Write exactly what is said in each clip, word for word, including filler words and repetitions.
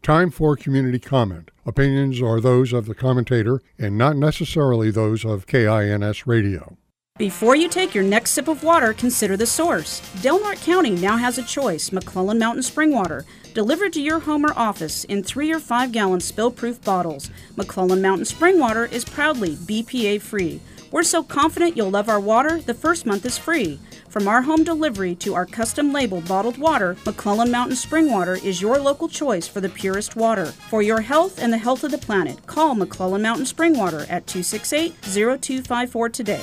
Time for community comment. Opinions are those of the commentator and not necessarily those of K I N S Radio. Before you take your next sip of water, consider the source. Del Norte County now has a choice: McClellan Mountain Spring Water, delivered to your home or office in three or five gallon spill-proof bottles. McClellan Mountain Spring Water is proudly B P A-free. We're so confident you'll love our water, the first month is free. From our home delivery to our custom-labeled bottled water, McClellan Mountain Spring Water is your local choice for the purest water. For your health and the health of the planet, call McClellan Mountain Spring Water at two six eight, zero two five four today.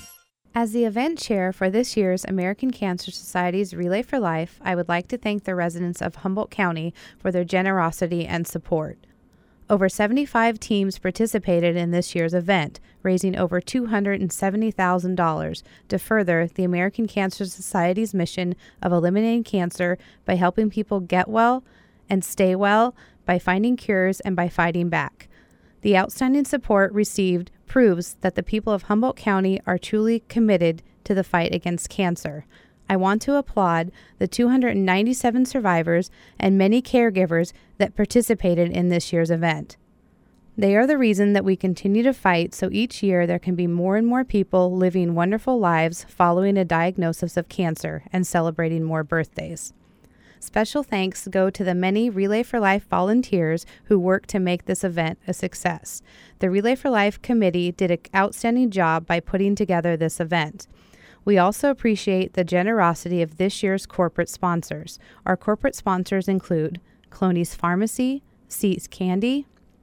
As the event chair for this year's American Cancer Society's Relay for Life, I would like to thank the residents of Humboldt County for their generosity and support. Over seventy-five teams participated in this year's event, raising over two hundred seventy thousand dollars to further the American Cancer Society's mission of eliminating cancer by helping people get well and stay well, by finding cures, and by fighting back. The outstanding support received proves that the people of Humboldt County are truly committed to the fight against cancer. I want to applaud the two hundred ninety-seven survivors and many caregivers that participated in this year's event. They are the reason that we continue to fight so each year there can be more and more people living wonderful lives following a diagnosis of cancer and celebrating more birthdays. Special thanks go to the many Relay for Life volunteers who work to make this event a success. The Relay for Life committee did an outstanding job by putting together this event. We also appreciate the generosity of this year's corporate sponsors. Our corporate sponsors include Cloney's Pharmacy, Seats Candy,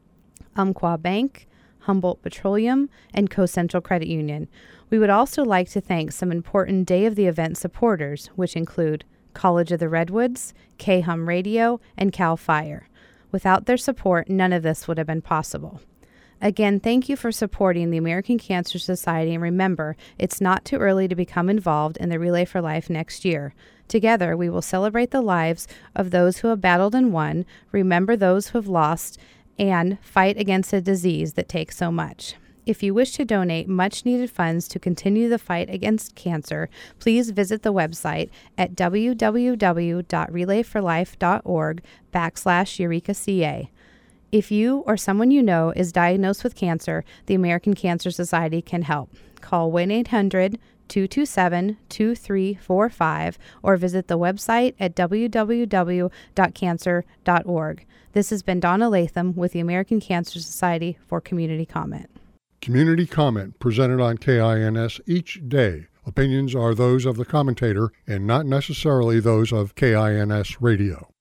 Umpqua Bank, Humboldt Petroleum, and Co-Central Credit Union. We would also like to thank some important day of the event supporters, which include College of the Redwoods, K-Hum Radio, and Cal Fire. Without their support, none of this would have been possible. Again, thank you for supporting the American Cancer Society, and remember, it's not too early to become involved in the Relay for Life next year. Together, we will celebrate the lives of those who have battled and won, remember those who have lost, and fight against a disease that takes so much. If you wish to donate much-needed funds to continue the fight against cancer, please visit the website at www.relayforlife.org backslash EurekaCA. If you or someone you know is diagnosed with cancer, the American Cancer Society can help. Call one eight hundred, two two seven, two three four five or visit the website at w w w dot cancer dot org. This has been Donna Latham with the American Cancer Society for Community Comment. Community comment presented on K I N S each day. Opinions are those of the commentator and not necessarily those of K I N S Radio.